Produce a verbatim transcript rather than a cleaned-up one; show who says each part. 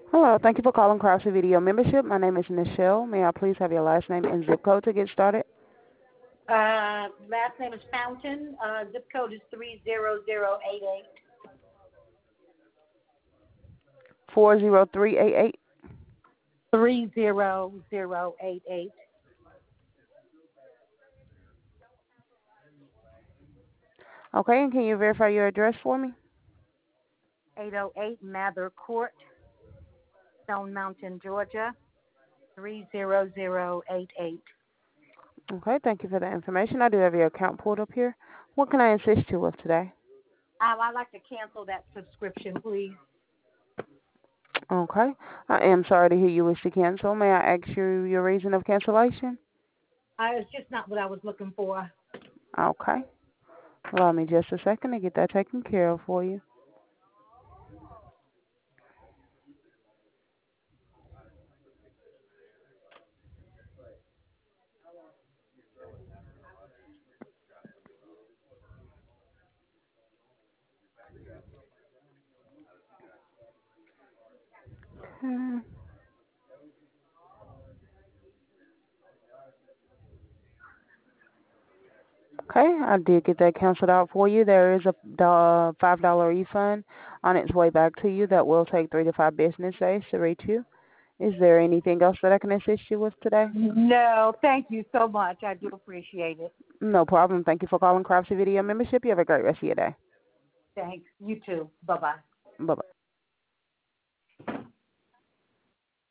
Speaker 1: Hello. Thank you for calling Craftsy Video Membership. My name is Nichelle. May I please have your last name and zip code to get started?
Speaker 2: Uh, last name is Fountain. Uh, zip code is three zero zero eight eight.
Speaker 1: four zero three eight eight.
Speaker 2: Three zero zero eight eight.
Speaker 1: Okay, and can you verify your address for me?
Speaker 2: Eight oh eight Mather Court, Stone Mountain, Georgia. Three zero zero eight eight.
Speaker 1: Okay, thank you for the information. I do have your account pulled up here. What can I assist you with today?
Speaker 2: Um, I'd like to cancel that subscription, please.
Speaker 1: Okay. I am sorry to hear you wish to cancel. May I ask you your reason of cancellation?
Speaker 2: Uh, it's just not what I was looking for.
Speaker 1: Okay. Allow me just a second to get that taken care of for you. Hmm. Okay, I did get that canceled out for you. There is a uh, five dollar refund on its way back to you that will take three to five business days to reach you. Is there anything else that I can assist you with today?
Speaker 2: No, thank you so much. I do appreciate it.
Speaker 1: No problem. Thank you for calling Craftsy Video Membership. You have a great rest of your day.
Speaker 2: Thanks. You too. Bye-bye.
Speaker 1: Bye-bye.